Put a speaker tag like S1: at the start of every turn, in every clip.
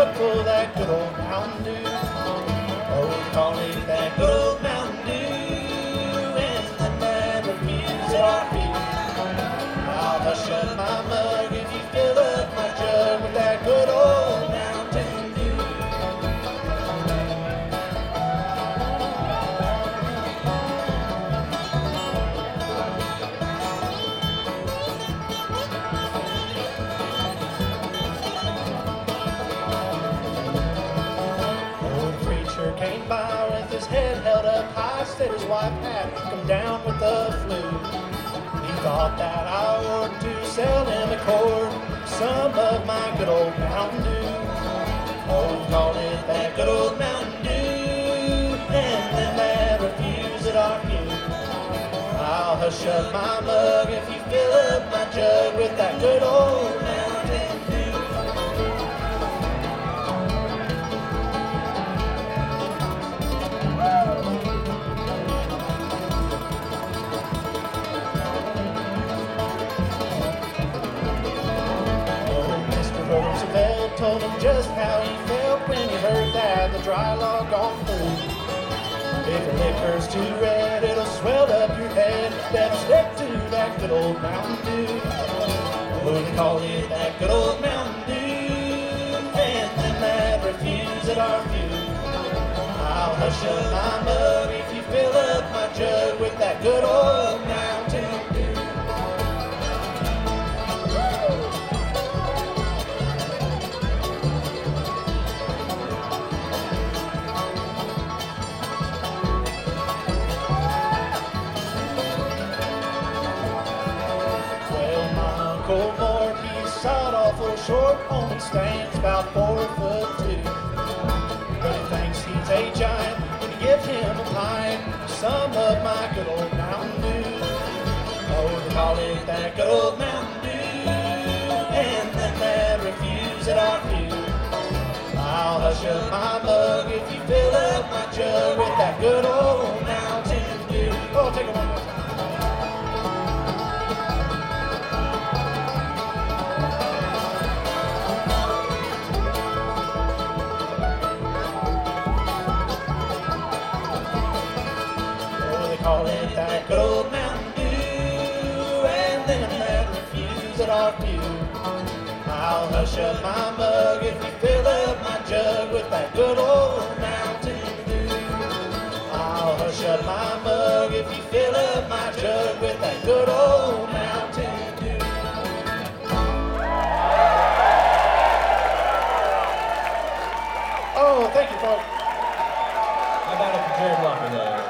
S1: jug full of that good old Mountain Dew. Oh, we call it that good old Mountain Dew, and the man refuses our view. I'll hush up my mug if you fill up my jug with that good old Mountain Dew. Came by with his head held up high, said his wife had come down with the flu. He thought that I ought to sell him a quart, some of my good old Mountain Dew. Oh, call it that good old Mountain Dew, and then that refuse at our view. I'll hush up my mug if you fill up my jug with that good old Mountain Dew. Roosevelt told him just how he felt when he heard that the dry log gone through. If your liquor's too red, it'll swell up your head. Better stick to that good old Mountain Dew. Oh, they call it that good old Mountain Dew, and then that refuse at our view. I'll hush up my mug if you fill up my jug with that good old Mountain Dew. Old Mort, he's sawed awful short, only stands about 4'2". But he thinks he's a giant when you give him a pint, some of my good old Mountain Dew. Oh, they call it that good old Mountain Dew, and then that refuse at our view. I'll hush up my mug if you fill up my jug with that good old Mountain Dew. Oh, take it one more time. Call it that good old Mountain Dew, and then that refuse at our view. I'll hush up my mug if you fill up my jug with that good old Mountain Dew. I'll hush up my mug if you fill up my jug with that good old Mountain Dew. Oh, thank you, folks.
S2: How about it for Jared Walker there?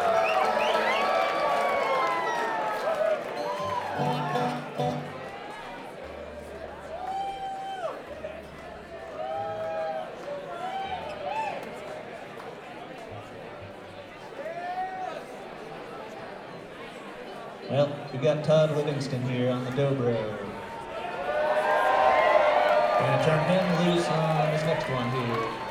S2: Well, we got Todd Livingston here on the dobro. We're gonna turn him loose on his next one here.